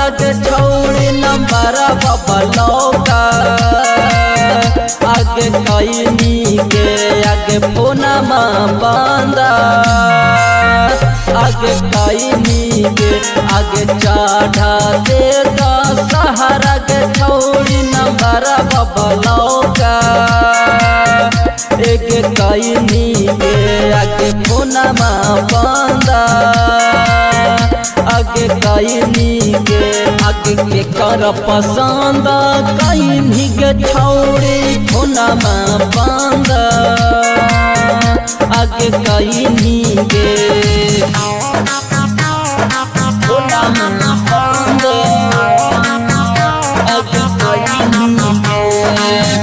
के छौड़ी नंबर बबलौका आगे कईनी के आगे फोनमा बंदा आगे कईनी के आगे चढ़ा दे सहारा के छौड़ी नंबर बबलौका एक कईनी के आगे फोनमा बंदा आगे कईनी के आगे के कर पसंद कईनी के छौड़ी फोनमा बंदा आगे कईनी के फोनमा बंदा आगे कईनी के।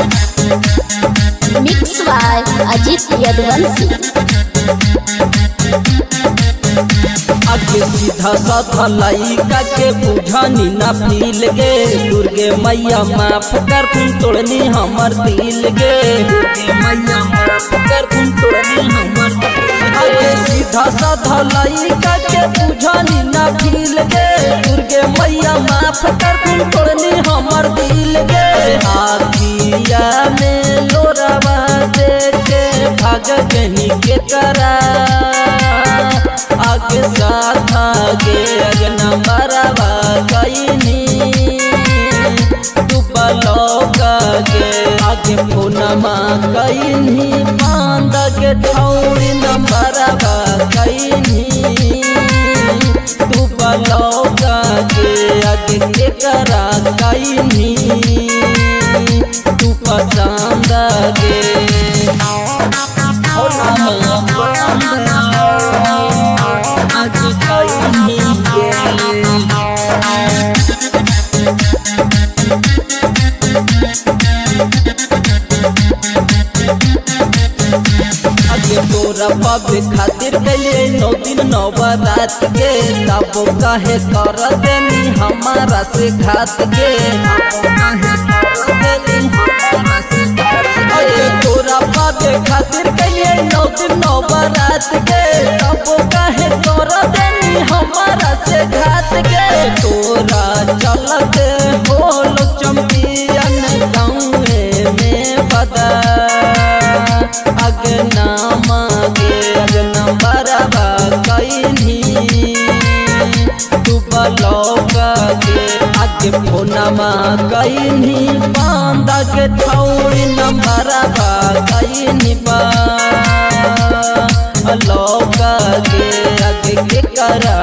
Mix by Ajit Yaduvanshi. आगे सीधा साधा लइका के बुझानी ना फील गे दुर्गे मैया माफ कर तुम तोड़नी हमर दिल गे दुर्गे मैया माफ कर तुम तोड़नी हमर दिल। आगे सीधा साधा लइका के बुझानी ना फील गे दुर्गे मैया माफ कर तुम तोड़नी हमर दिल गे। आखिया में लोरावा देखे भाग गनी के करा आगे साथ आगे अगना बराबा कईनी डूबलौका के आगे फोनमा कईनी बांध के छौड़ी नंबरबा कईनी डूबलौका के आगे के करा कईनी तू पसंद गे तोरा पावे खातिर कैले 9 दिन 9 रात के तब काहे कर देनी हमारा से घात के तोरा पावे खातिर कैले 9 दिन 9 रात के तब काहे कर देनी हमारा से घात के। तोरा चलते होल चंपियन गाँव में बदा अगनामा गे अगनबरबा कईनी डूबलौका के आगे फोनमा कईनी बांध के छौड़ी नंबरबा कईनी लौका के आगे के करा